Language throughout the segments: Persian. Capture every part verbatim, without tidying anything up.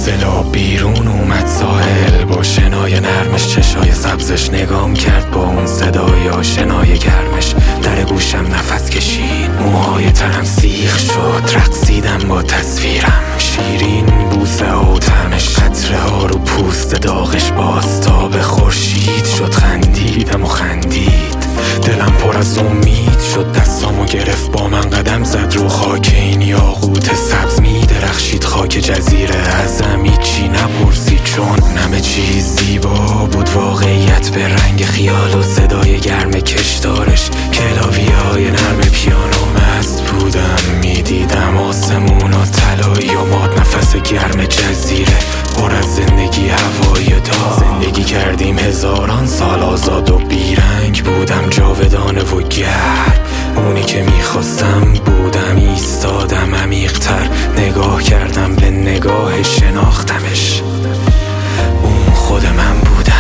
سیلاب بیرون اومد ساحل، با شنای نرمش چشای سبزش نگام کرد، با اون صدای آشنای گرمش در گوشم نفس کشید، موهای تنم سیخ شد، رقصیدم با تصویرم، شیرین بوسه ها و طعمش، قطره ها رو پوست داغش، باز تا به خورشید شد، خندیدم و خندید، دلم پر از امید شد، دستامو گرفت با من قدم زد رو خاک این یاقوت سبز، می درخشید خاک جزیره، ازم هیچی نپرسید چون همه چیز زیبا بود، واقعیت به رنگ خیال و صدای گرم کشدارش، کلاویه های نرم پیانو، مست بودم میدیدم آسمون و طلایی و ماد، نفس گرم جزیره پر از زندگی هوایی دا، زندگی کردیم هزاران سال آزاد و بیرنگ، بودم جاودانه و گرم، اونی که میخواستم بودم، ایستادم عمیق‌تر، نگاه کردم به نگاه، شناختمش، اون خود من بودم.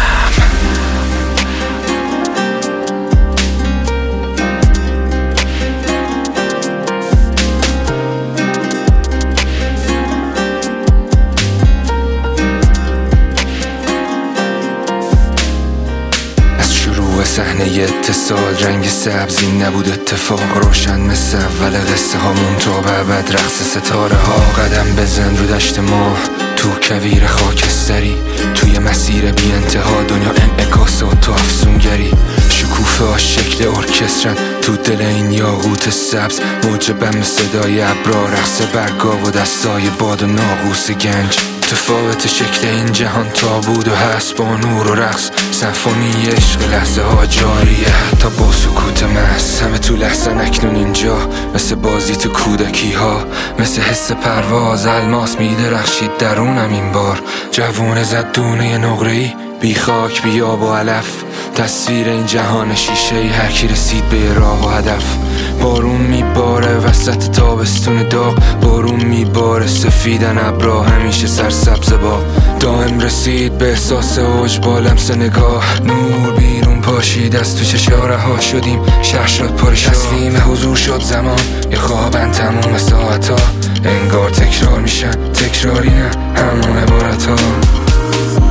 صحنه اتصال رنگ سبزی نبود، اتفاق روشن مثل اول قصه هامون، تا به ابد رقص ستاره ها، قدم بزن رو دشت ما، تو کویر خاکستری، توی مسیر بی انتها، دنیا انعکاس و تو افسونگری، شکوفه ها شکل ارکسترن تو دل این یاقوت سبز، موج بم صدای ابرا، رقص برگا و دستای باد و ناقوس گنج، متفاوت شکل این جهان تا بود و هست، با نور و رقص، سمفونی عشق، لحظه ها جاریه حتی با سکوت محض، همه تو لحظه اکنون اینجا، مثل بازی تو کودکی ها، مثل حس پرواز، الماس می درخشید درونم این بار، جوونه زد دونه نقره‌ای، بی خاک بی آب و علف، تصویر این جهان شیشه‌ای، هر کی رسید به راه و هدف، بارون میباره وسط تابستون داغ، بارون میباره سفیدن ابرا، همیشه سرسبز باغ، دائم رسید به احساس اوج با لمس نگاه، نور بیرون پاشید از تو چشا، رها شدیم شهر شد پر شاه، تسلیم حضور شد زمان، یه خوابن تموم ساعتا، انگار تکرار میشن، تکراری نه همون عبارت ها.